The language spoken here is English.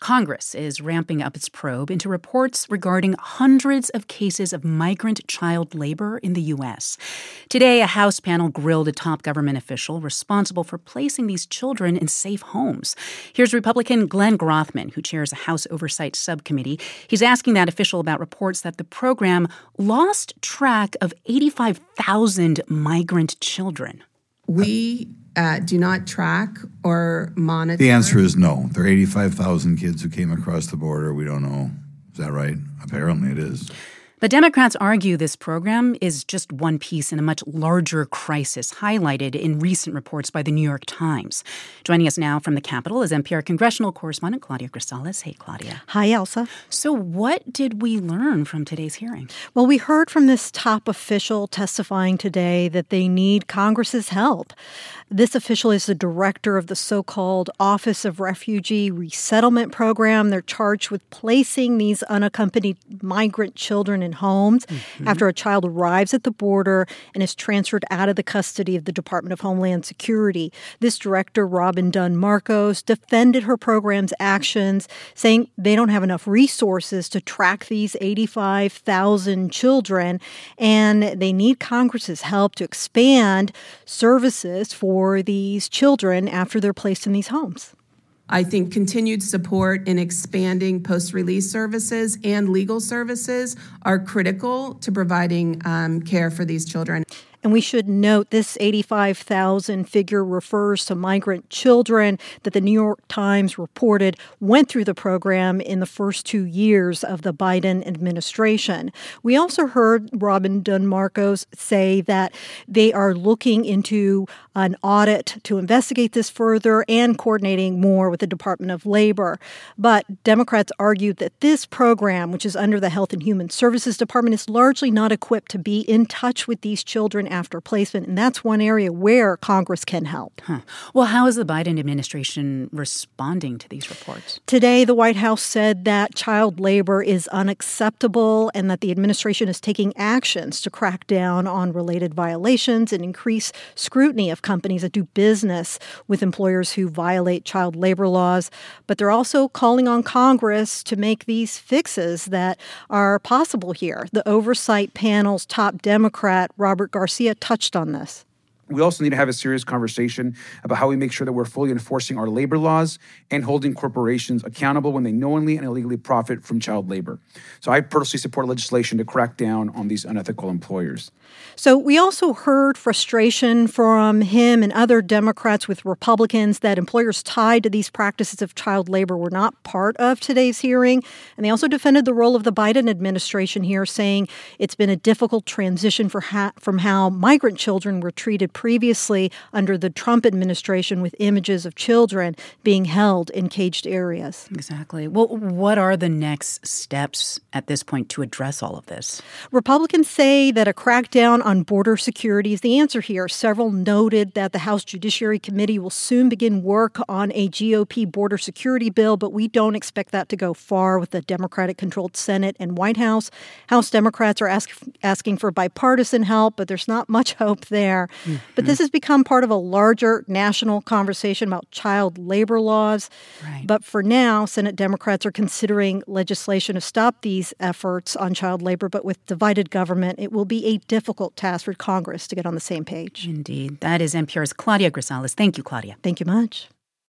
Congress is ramping up its probe into reports regarding hundreds of cases of migrant child labor in the U.S. Today, a House panel grilled a top government official responsible for placing these children in safe homes. Here's Republican Glenn Grothman, who chairs a House Oversight Subcommittee. He's asking that official about reports that the program lost track of 85,000 migrant children. We do not track or monitor. The answer is no. There are 85,000 kids who came across the border. We don't know. Is that right? Apparently it is. The Democrats argue this program is just one piece in a much larger crisis highlighted in recent reports by the New York Times. Joining us now from the Capitol is NPR congressional correspondent Claudia Grisales. Hey, Claudia. Hi, Elsa. So what did we learn from today's hearing? Well, we heard from this top official testifying today that they need Congress's help. This official is the director of the so-called Office of Refugee Resettlement Program. They're charged with placing these unaccompanied migrant children in homes after a child arrives at the border and is transferred out of the custody of the Department of Homeland Security. This director, Robin Dunn Marcos, defended her program's actions, saying they don't have enough resources to track these 85,000 children, and they need Congress's help to expand services for these children after they're placed in these homes. I think continued support in expanding post-release services and legal services are critical to providing care for these children. And we should note this 85,000 figure refers to migrant children that the New York Times reported went through the program in the first 2 years of the Biden administration. We also heard Robin Dunn Marcos say that they are looking into an audit to investigate this further and coordinating more with the Department of Labor. But Democrats argued that this program, which is under the Health and Human Services Department, is largely not equipped to be in touch with these children after placement, and that's one area where Congress can help. Well, how is the Biden administration responding to these reports? Today, the White House said that child labor is unacceptable and that the administration is taking actions to crack down on related violations and increase scrutiny of companies that do business with employers who violate child labor laws. But they're also calling on Congress to make these fixes that are possible here. The Oversight Panel's top Democrat, Robert Garcia, touched on this. We also need to have a serious conversation about how we make sure that we're fully enforcing our labor laws and holding corporations accountable when they knowingly and illegally profit from child labor. So I personally support legislation to crack down on these unethical employers. So we also heard frustration from him and other Democrats with Republicans that employers tied to these practices of child labor were not part of today's hearing. And they also defended the role of the Biden administration here, saying it's been a difficult transition from how migrant children were treated previously under the Trump administration, with images of children being held in caged areas. Exactly. Well, what are the next steps at this point to address all of this? Republicans say that a crackdown on border security is the answer here. Several noted that the House Judiciary Committee will soon begin work on a GOP border security bill, but we don't expect that to go far with the Democratic-controlled Senate and White House. House Democrats are asking for bipartisan help, but there's not much hope there. But this has become part of a larger national conversation about child labor laws. Right. But for now, Senate Democrats are considering legislation to stop these efforts on child labor. But with divided government, it will be a difficult task for Congress to get on the same page. Indeed. That is NPR's Claudia Grisales. Thank you, Claudia. Thank you much.